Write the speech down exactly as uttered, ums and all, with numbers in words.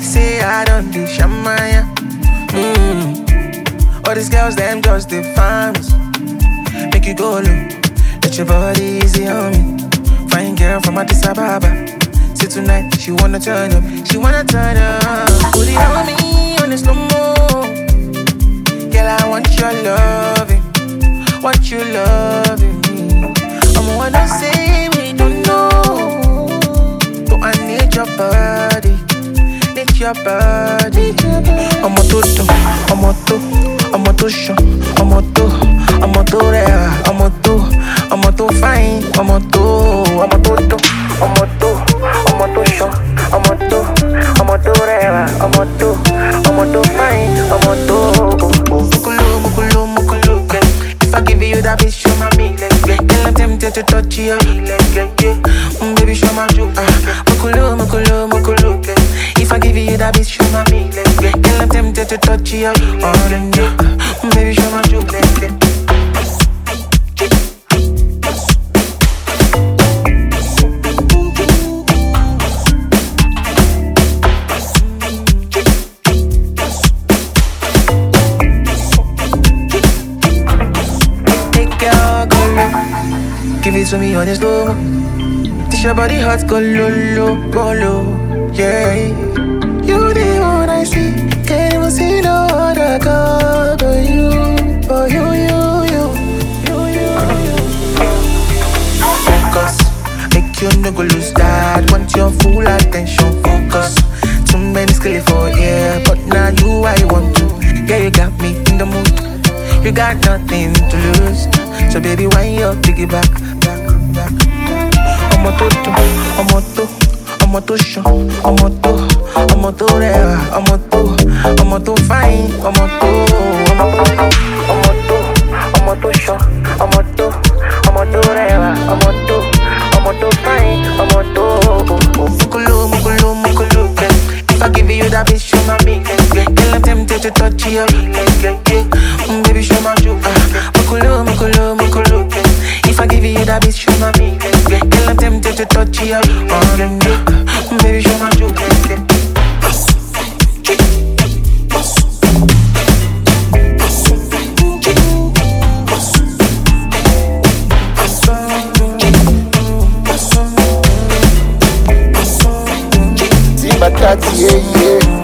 like say I don't do shamaya. Mm. All these girls, them just the farms. Make you go low, let your body easy on me. Fine girl from Addis Ababa. See tonight, she wanna turn up, she wanna turn up. Put it on me on the slow mo. Girl, I want your loving, want you loving me. I'm wanna say we don't know. But I need your body, need your body. I'm a toto, I'm a to, I'm a to show, I'm a to, I'm a to rare, I'm a to, I'm a to fine, I'm a to, I'm a toto, I'm a to, I'm a to show, I'm a to, I'm a to rare, I'm a to, I'm a to fine, I'm a to. Mukulu, mukulu, mukulu, if I give you that bitch, show my me, girl, I'm tempted to touch you, mm, baby, show my you, mukulu, mukulu, mukulu, if I give you that bitch, show my me, girl, I'm tempted to touch you, all in you, mm, baby, show my you, give it to me on the slow. This your body hot, go low, low, go low, yeah. You the one I see, can't even see no other girl but you, but you, you, you, you, you, you. Focus, make you no go lose that. Want your full attention, focus. Too many skills for yeah, but now you I want to. Yeah, you got me in the mood. You got nothing to lose. So baby, why you take it back, back, back? I'm a toto, I'm a to, I'm a to show, I'm a to, I'm a to rare, I'm a to, I'm a to fine, I'm a to, I'm a to, I'm a to, I'm a to show, I'm a to, I'm a to rare, I'm a to, I'm a to fine, I'm a to. Mukulu, mukulu, mukulu, if I give you that bitch, show my me, girl, I'm tempted to touch you, mm, baby, show my you. Mukulu, mukulu, mukulu, if I give you that bitch, show my me, girl, I'm tempted to touch you, all in you, mm, baby, show my you. Batati, yeah, yeah.